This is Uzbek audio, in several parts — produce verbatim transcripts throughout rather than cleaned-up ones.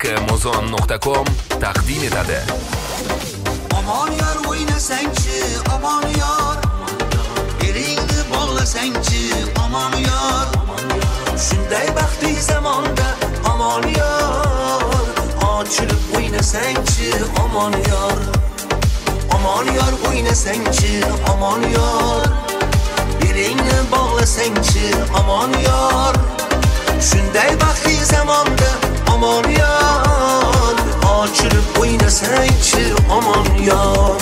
muzon nuqta com taqdim etadi. Aman yor o'ynasangchi, aman yor, elingni bog'lasangchi, aman yor, shunday baxtli zamonda, aman yor, ochilib o'ynasangchi, aman yor, aman yor o'ynasangchi, aman yor, elingni bog'lasangchi, aman yor, shunday baxtli zamonda, aman yor, ochilib o'ynasangchi, aman yor.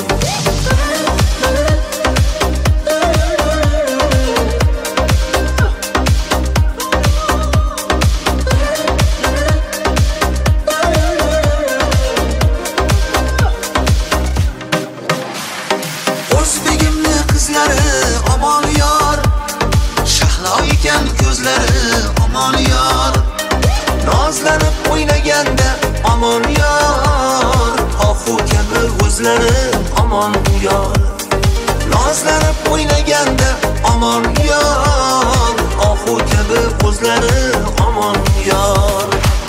O'zbegimni qizlari, aman yor, shahlo ekan ko'zlari, aman yor, nozlanib o'ynaganda, aman yor, oxu kabi o'zlari, aman yor, nozlanib o'ynaganda, aman yor, oxu kabi o'zlari, aman yor.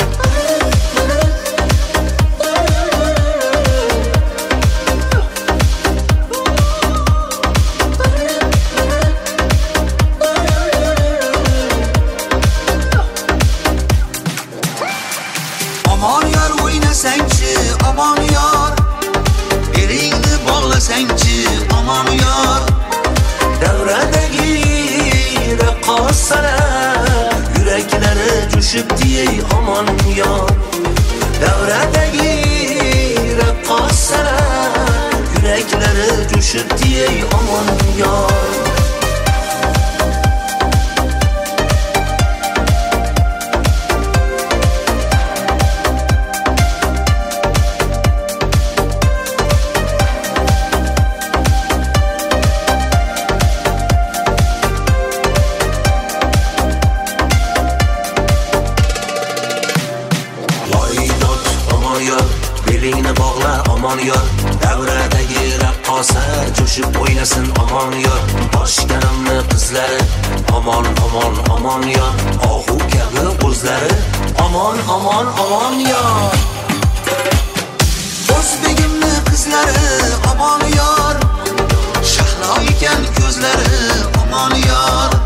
Aman yor o'ynasangchi, aman yor, elingni bog'lasangchi, aman yor, davradagi raqqosalar yuraklari jo'shibdi, aman yor, davradagi raqqosalar yuraklari jo'shibdi, aman yor. Belingni bog'la, aman yor, davradagi raqqosa jo'shib o'ynasin, aman yor, boshganimni qizlari, aman aman aman yor, ohu kabi o'zlari, aman aman aman yor. O'zbegimni qizlari, aman yor, shahlo ekan ko'zlari, aman yor,